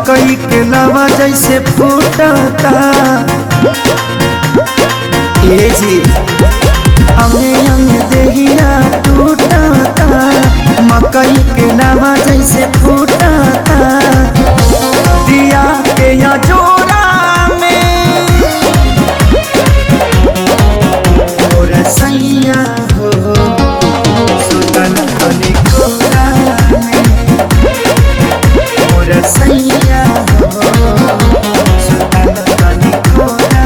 मकई के लावा जैसे फूटता ए जी हमें अंग देहिया टूटता मकई के लावा जैसे फूटता दिया के या जोड़ा में और सैया हो सुतन तनी कोरा में और सैया हो सुतन तनी कोरा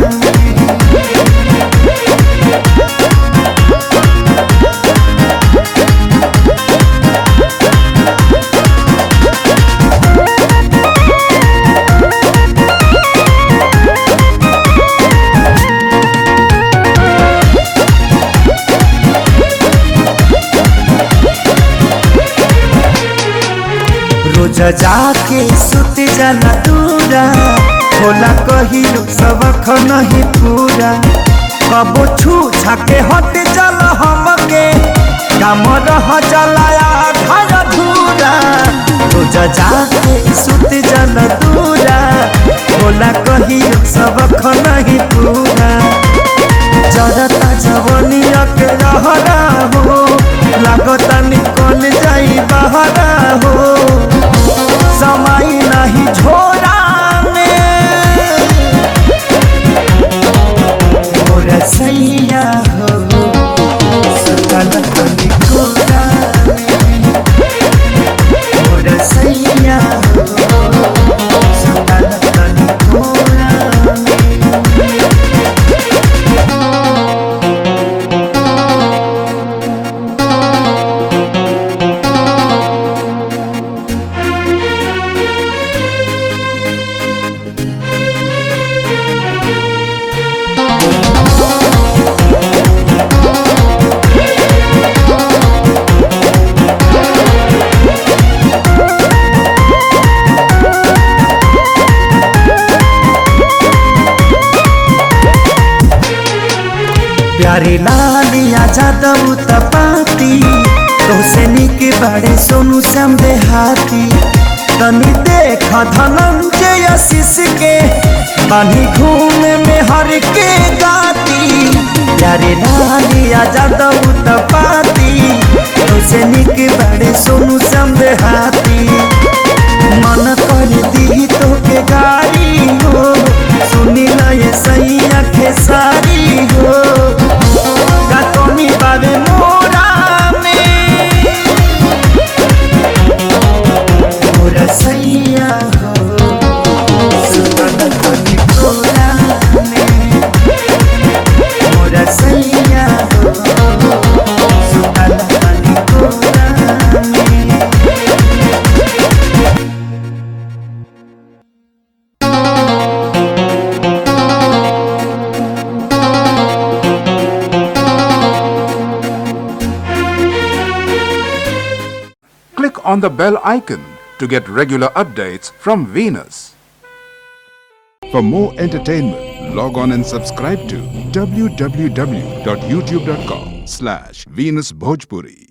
रोज जाके सुत जाला दूरा होला कहिलू सबक नहीं पूरा कबो छू छाके हट चल हमके काम रह चलाया घर धूरा रोज जाके सुत जाला दूरा होला कहिलू सबक नहीं पूरा जरता जवनिया के रहरा हो लागता निकल जाई बहरा हो समय नहीं छोड़ा में और सैया हो सुतन तनी कोरा में और सैया हो सुतन तनी कोरा में प्यारे लालिया जादव तपाती तोसे निक बड़े सोनू श्याम देहाती तनी देख धनंजय आशीष के बानी घूमे में हर के गाती प्यारे लालिया जादव तपाती तोसे निक बड़े सोनू श्याम देहाती मन कर दी तो के गाड़ी हो सुनी लए सैया खेसारी हो बाबे मोरा में मोरा सैया हो सुतन तनी कोरा में मोरा सैया हो सुतन तनी कोरा में Click on the bell icon to get regular updates from Venus. For more entertainment, log on and subscribe to www.youtube.com/VenusBhojpuri.